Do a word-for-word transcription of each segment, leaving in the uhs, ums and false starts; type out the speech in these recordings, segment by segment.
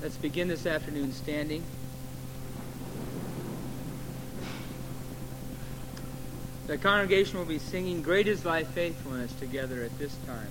Let's begin this afternoon standing. The congregation will be singing "Great is Thy Faithfulness" together at this time.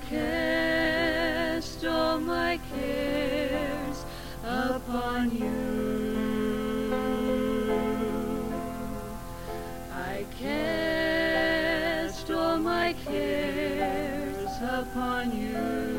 cast all my cares upon you. I cast all my cares upon you.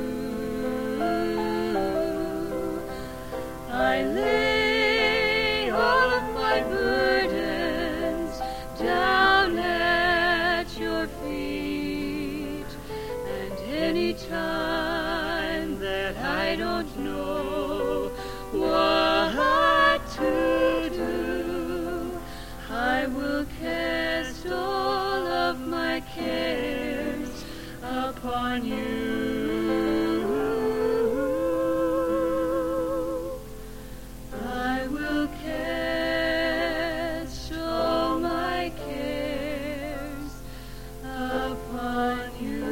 I lay all of my burdens down at your feet, and any time that I don't know what to do, I will cast all of my cares upon you. I will cast all my cares upon you.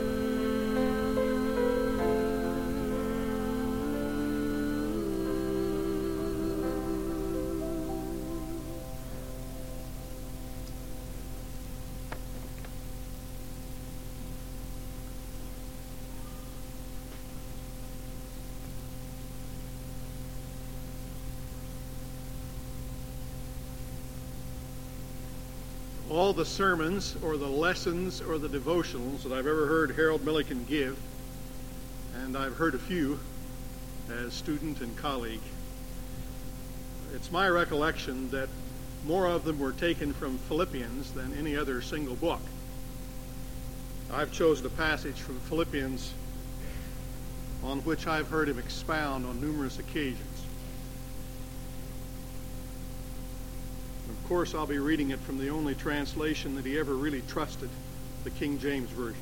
All the sermons or the lessons or the devotionals that I've ever heard Harold Milliken give, and I've heard a few as student and colleague, it's my recollection that more of them were taken from Philippians than any other single book. I've chosen a passage from Philippians on which I've heard him expound on numerous occasions. Of course, I'll be reading it from the only translation that he ever really trusted, the King James Version.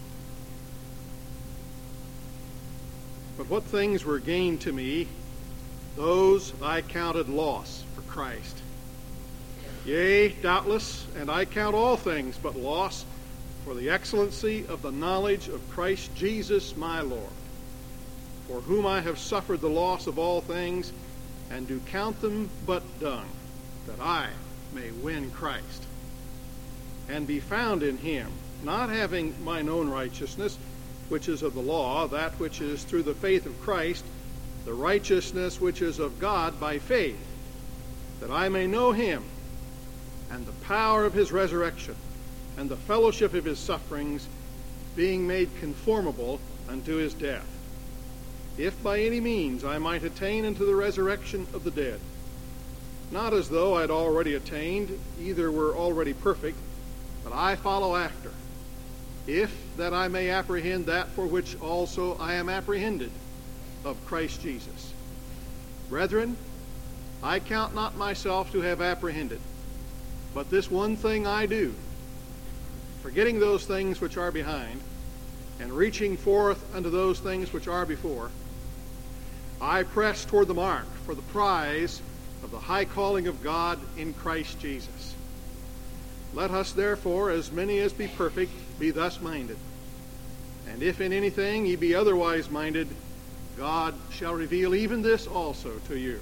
But what things were gained to me, those I counted loss for Christ. Yea, doubtless, and I count all things but loss for the excellency of the knowledge of Christ Jesus my Lord, for whom I have suffered the loss of all things, and do count them but dung, that I may win Christ, and be found in him, not having mine own righteousness, which is of the law, that which is through the faith of Christ, the righteousness which is of God by faith, that I may know him, and the power of his resurrection, and the fellowship of his sufferings, being made conformable unto his death, if by any means I might attain unto the resurrection of the dead. Not as though I had already attained, either were already perfect, but I follow after, if that I may apprehend that for which also I am apprehended of Christ Jesus. Brethren, I count not myself to have apprehended, but this one thing I do, forgetting those things which are behind, and reaching forth unto those things which are before, I press toward the mark for the prize of the high calling of God in Christ Jesus. Let us therefore, as many as be perfect, be thus minded. And if in anything ye be otherwise minded, God shall reveal even this also to you.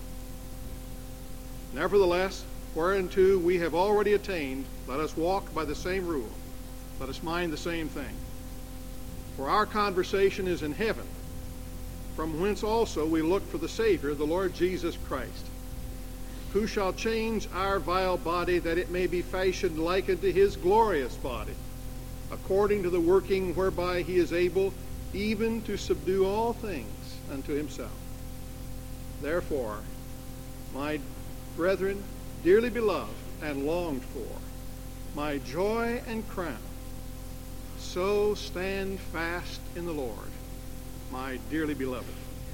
Nevertheless, whereunto we have already attained, let us walk by the same rule. Let us mind the same thing. For our conversation is in heaven, from whence also we look for the Savior, the Lord Jesus Christ, who shall change our vile body, that it may be fashioned like unto his glorious body, according to the working whereby he is able even to subdue all things unto himself. Therefore, my brethren, dearly beloved and longed for, my joy and crown, so stand fast in the Lord, my dearly beloved.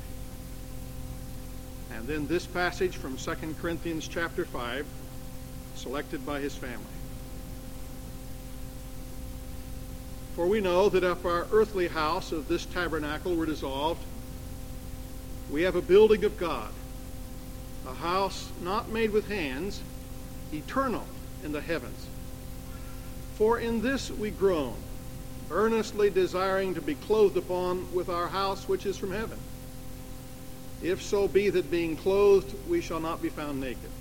And then this passage from Second Corinthians chapter five, selected by his family. For we know that if our earthly house of this tabernacle were dissolved, we have a building of God, a house not made with hands, eternal in the heavens. For in this we groan, earnestly desiring to be clothed upon with our house which is from heaven. If so be that being clothed we shall not be found naked.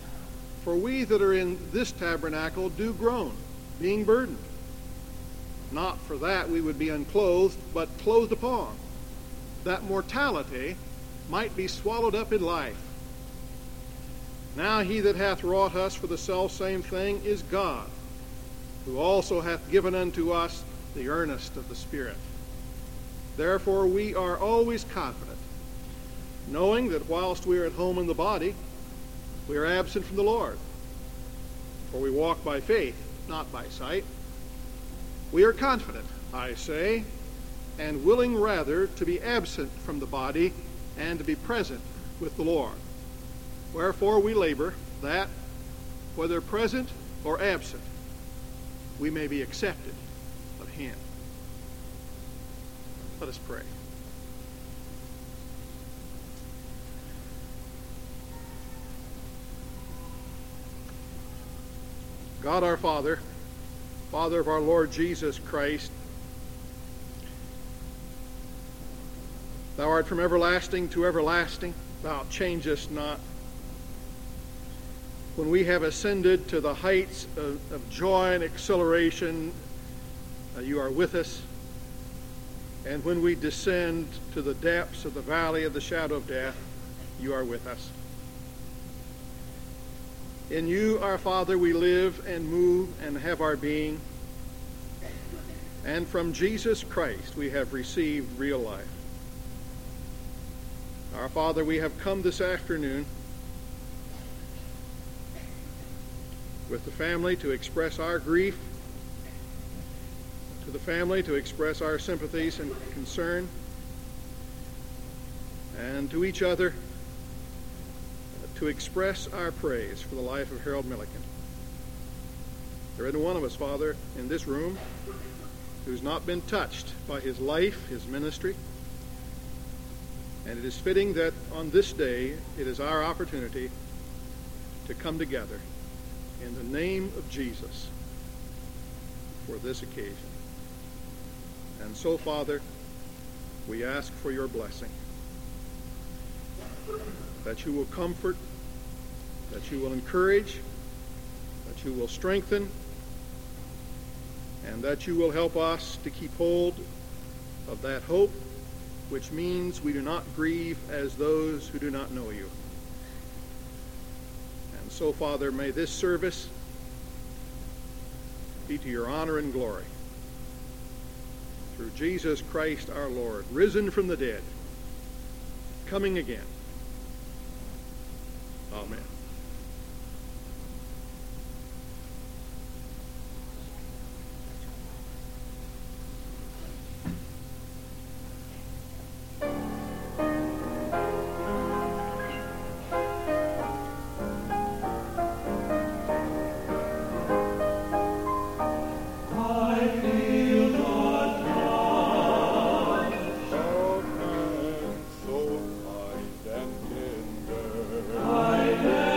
For we that are in this tabernacle do groan, being burdened. Not for that we would be unclothed, but clothed upon, that mortality might be swallowed up in life. Now he that hath wrought us for the selfsame thing is God, who also hath given unto us the earnest of the Spirit. Therefore we are always confident, knowing that whilst we are at home in the body, we are absent from the Lord. For we walk by faith, not by sight. We are confident, I say, and willing rather to be absent from the body and to be present with the Lord. Wherefore we labor that, whether present or absent, we may be accepted of him. Let us pray. God our Father, Father of our Lord Jesus Christ, thou art from everlasting to everlasting. Thou changest not. When we have ascended to the heights of, of joy and exhilaration, uh, you are with us. And when we descend to the depths of the valley of the shadow of death, you are with us. In you, our Father, we live and move and have our being. And from Jesus Christ we have received real life. Our Father, we have come this afternoon with the family to express our grief, to the family to express our sympathies and concern, and to each other to express our praise for the life of Harold Milliken. There isn't one of us, Father, in this room who's not been touched by his life, his ministry, and it is fitting that on this day it is our opportunity to come together in the name of Jesus for this occasion. And so, Father, we ask for your blessing, that you will comfort, that you will encourage, that you will strengthen, and that you will help us to keep hold of that hope, which means we do not grieve as those who do not know you. And so, Father, may this service be to your honor and glory. Through Jesus Christ our Lord, risen from the dead, coming again. Amen. I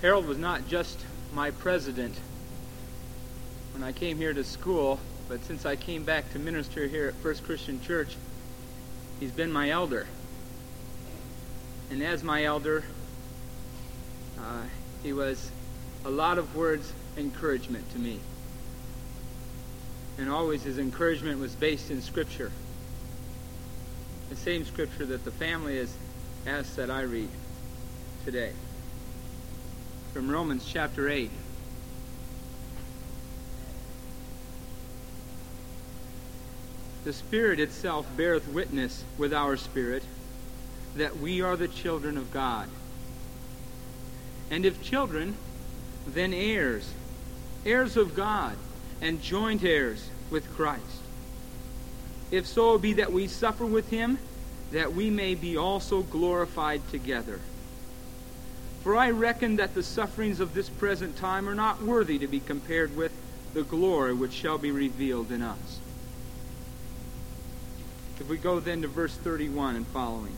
Harold was not just my president when I came here to school, but since I came back to minister here at First Christian Church, he's been my elder. And as my elder, uh, he was a lot of words encouragement to me. And always his encouragement was based in Scripture. The same Scripture that the family has asked that I read today. From Romans chapter eight. The Spirit itself beareth witness with our spirit that we are the children of God. And if children, then heirs, heirs of God, and joint heirs with Christ. If so be that we suffer with him, that we may be also glorified together. For I reckon that the sufferings of this present time are not worthy to be compared with the glory which shall be revealed in us. If we go then to verse thirty-one and following.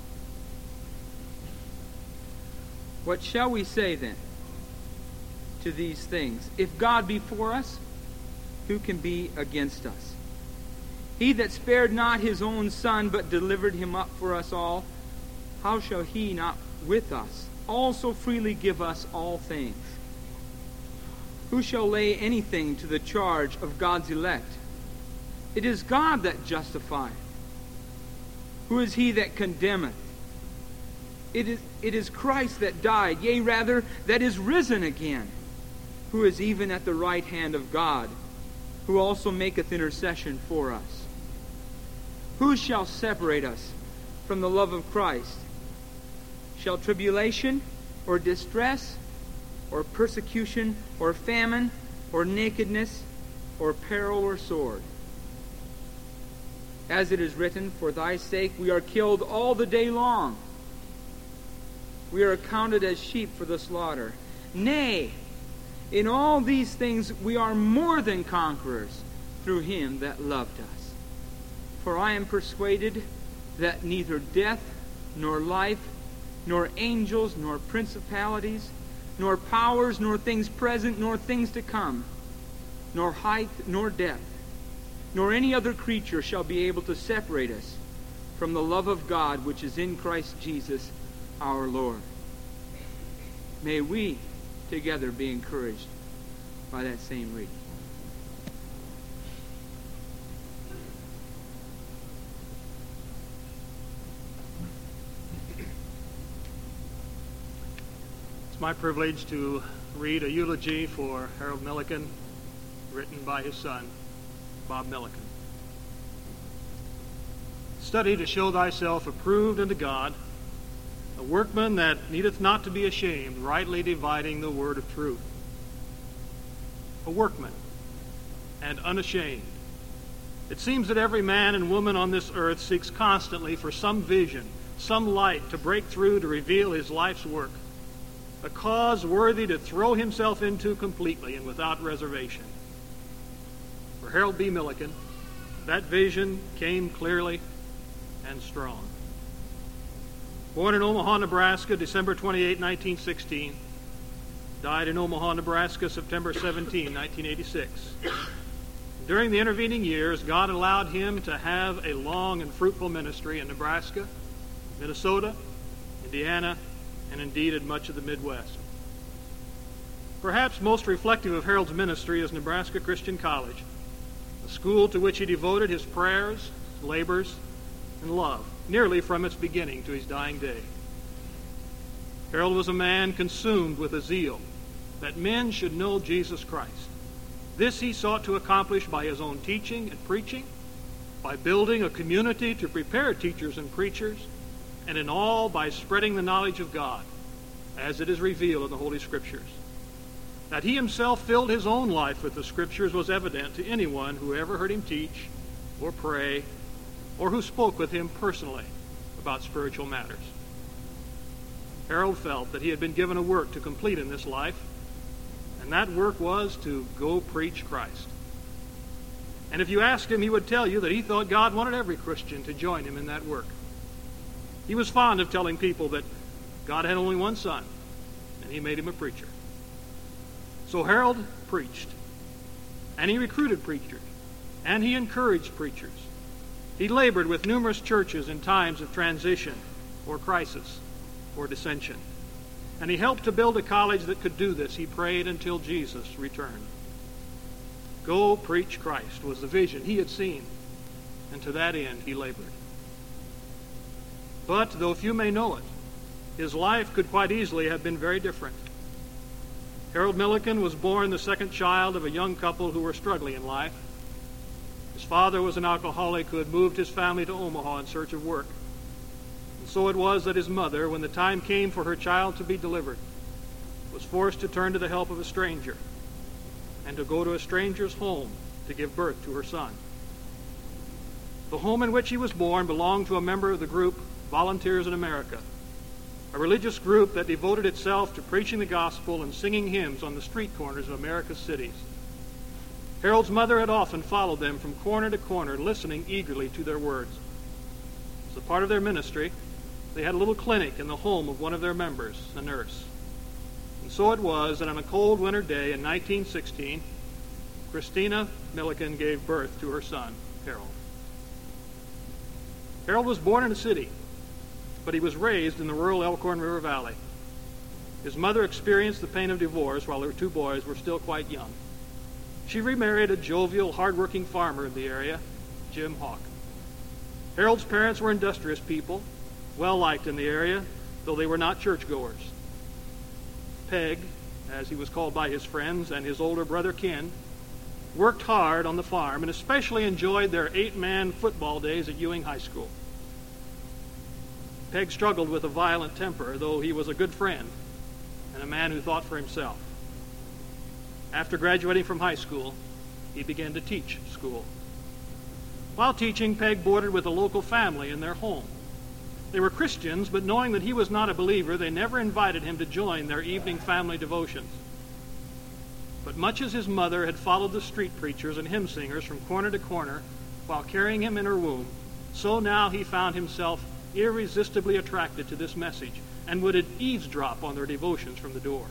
What shall we say then to these things? If God be for us, who can be against us? He that spared not his own Son, but delivered him up for us all, how shall he not with us also freely give us all things? Who shall lay anything to the charge of God's elect? It is God that justifieth. Who is he that condemneth? It is, it is Christ that died, yea, rather, that is risen again, who is even at the right hand of God, who also maketh intercession for us. Who shall separate us from the love of Christ? Shall tribulation, or distress, or persecution, or famine, or nakedness, or peril, or sword? As it is written, for thy sake we are killed all the day long. We are accounted as sheep for the slaughter. Nay, in all these things we are more than conquerors through him that loved us. For I am persuaded that neither death, nor life, nor angels, nor principalities, nor powers, nor things present, nor things to come, nor height, nor depth, nor any other creature shall be able to separate us from the love of God which is in Christ Jesus our Lord. May we together be encouraged by that same reading. It's my privilege to read a eulogy for Harold Milliken, written by his son, Bob Milliken. Study to show thyself approved unto God, a workman that needeth not to be ashamed, rightly dividing the word of truth. A workman and unashamed. It seems that every man and woman on this earth seeks constantly for some vision, some light to break through to reveal his life's work, a cause worthy to throw himself into completely and without reservation. For Harold B. Milliken, that vision came clearly and strong. Born in Omaha, Nebraska, December twenty-eighth, nineteen sixteen. Died in Omaha, Nebraska, September seventeenth, nineteen eighty-six. During the intervening years, God allowed him to have a long and fruitful ministry in Nebraska, Minnesota, Indiana, and indeed in much of the Midwest. Perhaps most reflective of Harold's ministry is Nebraska Christian College, a school to which he devoted his prayers, labors, and love, nearly from its beginning to his dying day. Harold was a man consumed with a zeal that men should know Jesus Christ. This he sought to accomplish by his own teaching and preaching, by building a community to prepare teachers and preachers, and in all by spreading the knowledge of God, as it is revealed in the Holy Scriptures. That he himself filled his own life with the Scriptures was evident to anyone who ever heard him teach or pray or who spoke with him personally about spiritual matters. Harold felt that he had been given a work to complete in this life, and that work was to go preach Christ. And if you asked him, he would tell you that he thought God wanted every Christian to join him in that work. He was fond of telling people that God had only one son, and he made him a preacher. So Harold preached, and he recruited preachers, and he encouraged preachers. He labored with numerous churches in times of transition or crisis or dissension. And he helped to build a college that could do this. He prayed until Jesus returned. Go preach Christ was the vision he had seen, and to that end he labored. But, though few may know it, his life could quite easily have been very different. Harold Milliken was born the second child of a young couple who were struggling in life. His father was an alcoholic who had moved his family to Omaha in search of work. And so it was that his mother, when the time came for her child to be delivered, was forced to turn to the help of a stranger and to go to a stranger's home to give birth to her son. The home in which he was born belonged to a member of the group Volunteers in America, a religious group that devoted itself to preaching the gospel and singing hymns on the street corners of America's cities. Harold's mother had often followed them from corner to corner, listening eagerly to their words. As a part of their ministry, they had a little clinic in the home of one of their members, a nurse. And so it was that on a cold winter day in nineteen sixteen, Christina Milliken gave birth to her son, Harold. Harold was born in a city, but he was raised in the rural Elkhorn River Valley. His mother experienced the pain of divorce while her two boys were still quite young. She remarried a jovial, hard-working farmer in the area, Jim Hawk. Harold's parents were industrious people, well-liked in the area, though they were not churchgoers. Peg, as he was called by his friends, and his older brother Ken, worked hard on the farm and especially enjoyed their eight-man football days at Ewing High School. Peg struggled with a violent temper, though he was a good friend and a man who thought for himself. After graduating from high school, he began to teach school. While teaching, Peg boarded with a local family in their home. They were Christians, but knowing that he was not a believer, they never invited him to join their evening family devotions. But much as his mother had followed the street preachers and hymn singers from corner to corner while carrying him in her womb, so now he found himself irresistibly attracted to this message and would eavesdrop on their devotions from the door.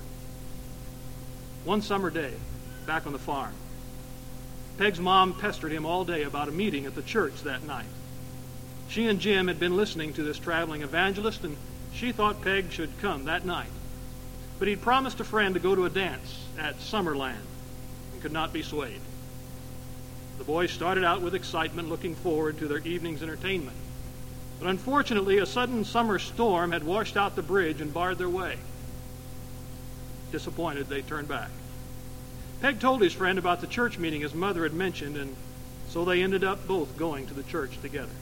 One summer day, back on the farm, Peg's mom pestered him all day about a meeting at the church that night. She and Jim had been listening to this traveling evangelist, and she thought Peg should come that night. But he'd promised a friend to go to a dance at Summerland and could not be swayed. The boys started out with excitement, looking forward to their evening's entertainment. But unfortunately, a sudden summer storm had washed out the bridge and barred their way. Disappointed, they turned back. Peg told his friend about the church meeting his mother had mentioned, and so they ended up both going to the church together.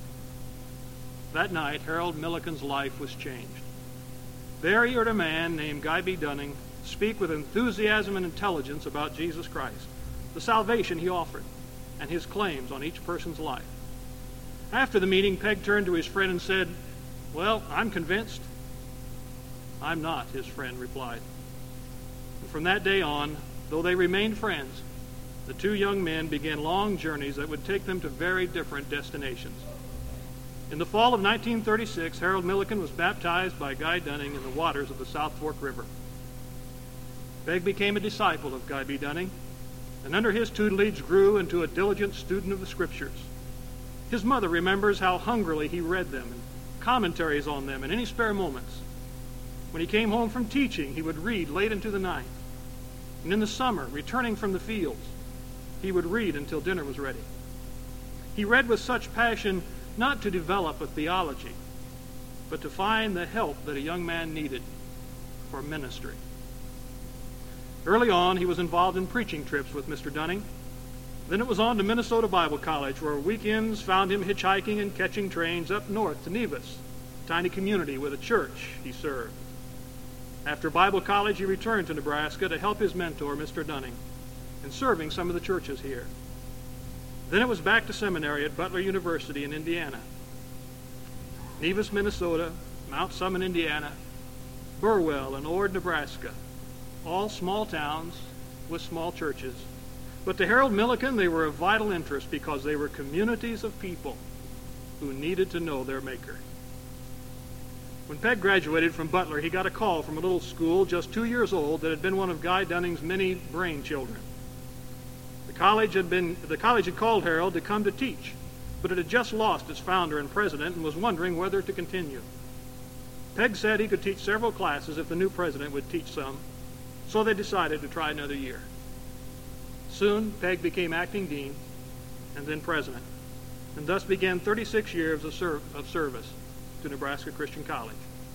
That night, Harold Milliken's life was changed. There he heard a man named Guy B. Dunning speak with enthusiasm and intelligence about Jesus Christ, the salvation he offered, and his claims on each person's life. After the meeting, Peg turned to his friend and said, "Well, I'm convinced." "I'm not," his friend replied. And from that day on, though they remained friends, the two young men began long journeys that would take them to very different destinations. In the fall of nineteen thirty-six, Harold Milliken was baptized by Guy Dunning in the waters of the South Fork River. Peg became a disciple of Guy B. Dunning, and under his tutelage grew into a diligent student of the Scriptures. His mother remembers how hungrily he read them and commentaries on them in any spare moments. When he came home from teaching, he would read late into the night. And in the summer, returning from the fields, he would read until dinner was ready. He read with such passion not to develop a theology, but to find the help that a young man needed for ministry. Early on, he was involved in preaching trips with Mister Dunning. Then it was on to Minnesota Bible College, where weekends found him hitchhiking and catching trains up north to Nevis, a tiny community with a church he served. After Bible college, he returned to Nebraska to help his mentor, Mister Dunning, in serving some of the churches here. Then it was back to seminary at Butler University in Indiana. Nevis, Minnesota, Mount Summit, Indiana, Burwell and Ord, Nebraska, all small towns with small churches. But to Harold Milliken, they were of vital interest because they were communities of people who needed to know their Maker. When Peg graduated from Butler, he got a call from a little school just two years old that had been one of Guy Dunning's many brain children. The college had been the college had called Harold to come to teach, but it had just lost its founder and president and was wondering whether to continue. Peg said he could teach several classes if the new president would teach some, so they decided to try another year. Soon, Peg became acting dean and then president, and thus began thirty-six years of, ser- of service to Nebraska Christian College.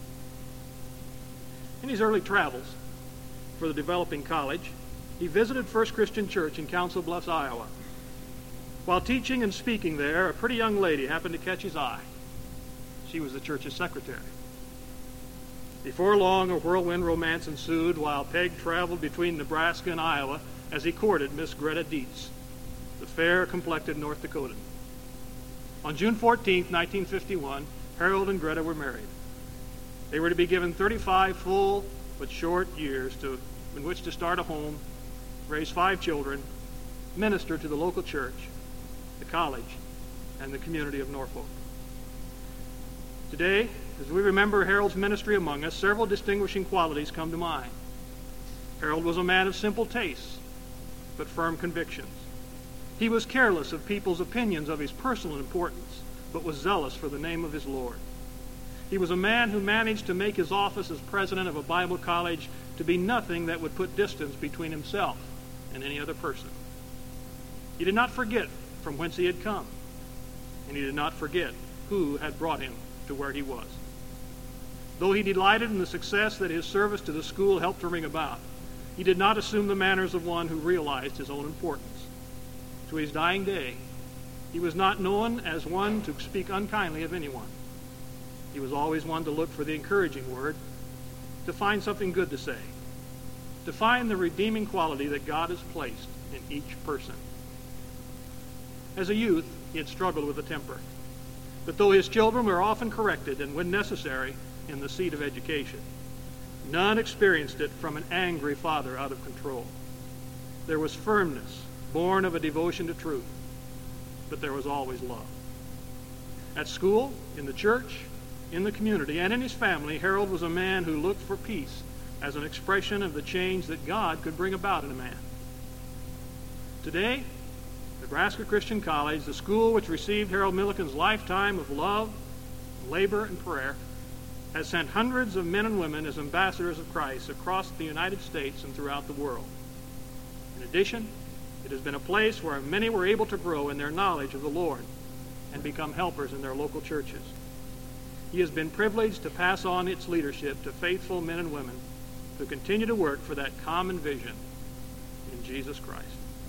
In his early travels for the developing college, he visited First Christian Church in Council Bluffs, Iowa. While teaching and speaking there, a pretty young lady happened to catch his eye. She was the church's secretary. Before long, a whirlwind romance ensued while Peg traveled between Nebraska and Iowa as he courted Miss Greta Dietz, the fair-complected North Dakotan. On June fourteenth, nineteen fifty-one, Harold and Greta were married. They were to be given thirty-five full but short years to, in which to start a home, raise five children, minister to the local church, the college, and the community of Norfolk. Today, as we remember Harold's ministry among us, several distinguishing qualities come to mind. Harold was a man of simple tastes, but firm convictions. He was careless of people's opinions of his personal importance, but was zealous for the name of his Lord. He was a man who managed to make his office as president of a Bible college to be nothing that would put distance between himself and any other person. He did not forget from whence he had come, and he did not forget who had brought him to where he was. Though he delighted in the success that his service to the school helped to bring about, he did not assume the manners of one who realized his own importance. To his dying day, he was not known as one to speak unkindly of anyone. He was always one to look for the encouraging word, to find something good to say, to find the redeeming quality that God has placed in each person. As a youth, he had struggled with a temper. But though his children were often corrected and, when necessary, in the seat of education, none experienced it from an angry father out of control. There was firmness, born of a devotion to truth, but there was always love. At school, in the church, in the community, and in his family, Harold was a man who looked for peace as an expression of the change that God could bring about in a man. Today, Nebraska Christian College, the school which received Harold Milliken's lifetime of love, labor, and prayer, has sent hundreds of men and women as ambassadors of Christ across the United States and throughout the world. In addition, it has been a place where many were able to grow in their knowledge of the Lord and become helpers in their local churches. He has been privileged to pass on its leadership to faithful men and women who continue to work for that common vision in Jesus Christ.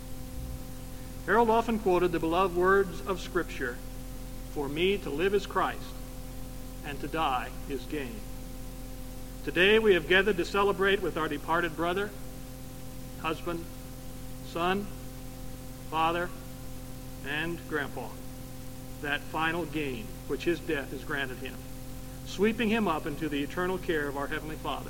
Harold often quoted the beloved words of Scripture, "For me to live is Christ, and to die is gain." Today we have gathered to celebrate with our departed brother, husband, son, father, and grandpa that final gain which his death has granted him, sweeping him up into the eternal care of our Heavenly Father.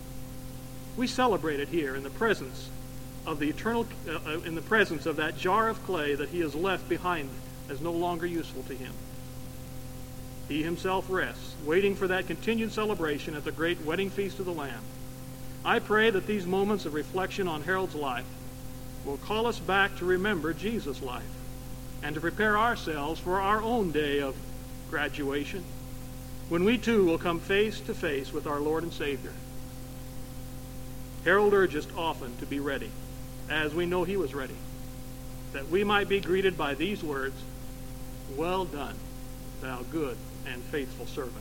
We celebrate it here in the presence of the eternal, uh, in the presence of that jar of clay that he has left behind as no longer useful to him. He himself rests, waiting for that continued celebration at the great wedding feast of the Lamb. I pray that these moments of reflection on Harold's life will call us back to remember Jesus' life and to prepare ourselves for our own day of graduation, when we too will come face to face with our Lord and Savior. Harold urged us often to be ready, as we know he was ready, that we might be greeted by these words, "Well done, thou good and faithful servant."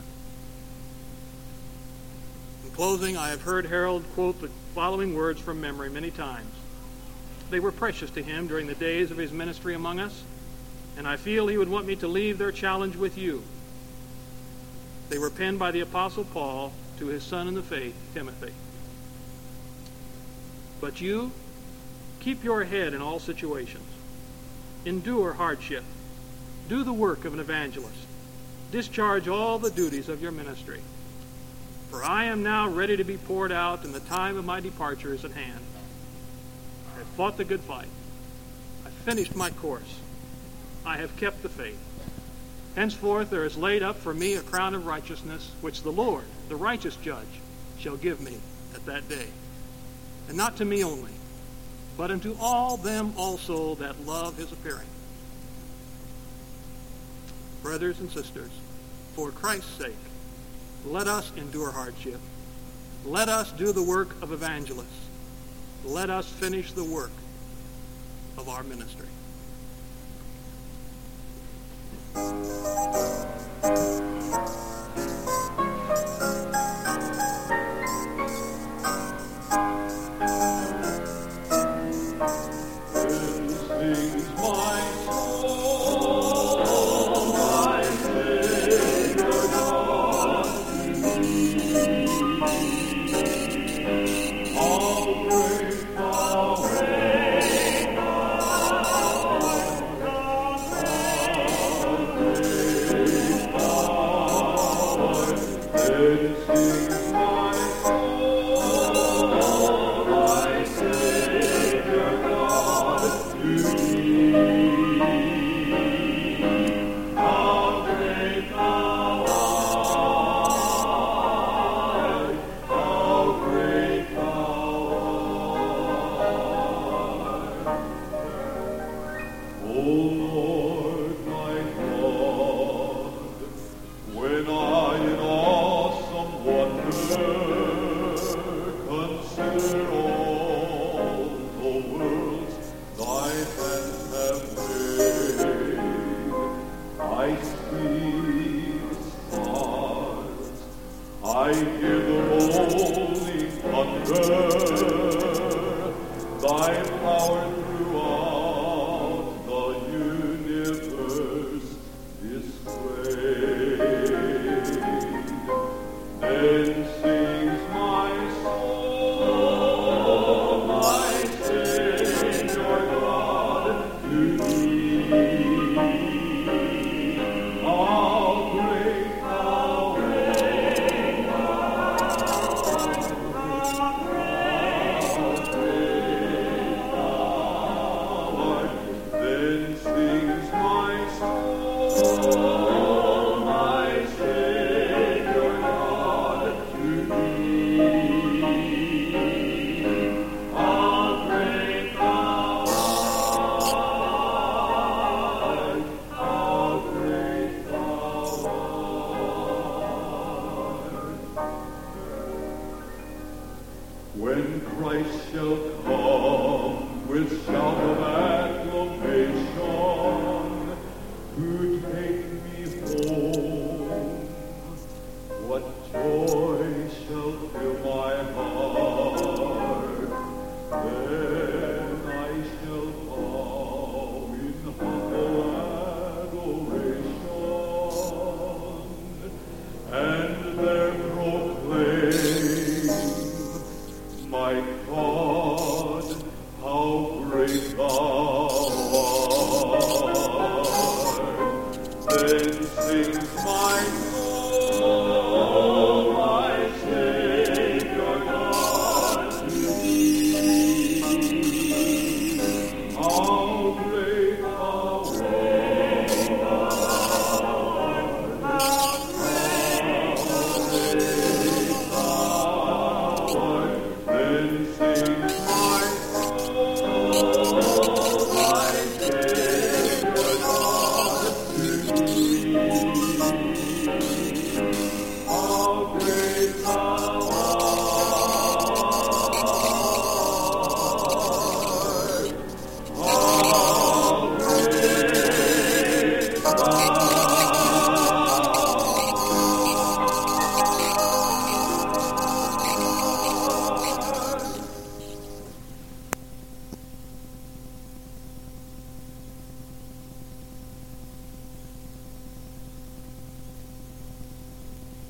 In closing, I have heard Harold quote the following words from memory many times. They were precious to him during the days of his ministry among us, and I feel he would want me to leave their challenge with you. They were penned by the Apostle Paul to his son in the faith, Timothy. "But you, keep your head in all situations. Endure hardship. Do the work of an evangelist. Discharge all the duties of your ministry. For I am now ready to be poured out, and the time of my departure is at hand. I have fought the good fight. I have finished my course. I have kept the faith. Henceforth there is laid up for me a crown of righteousness, which the Lord, the righteous judge, shall give me at that day. And not to me only, but unto all them also that love his appearing. Brothers and sisters, for Christ's sake, let us endure hardship. Let us do the work of evangelists. Let us finish the work of our ministry. When Christ shall come with shout of acclamation to take me home, what joy shall fill my heart then?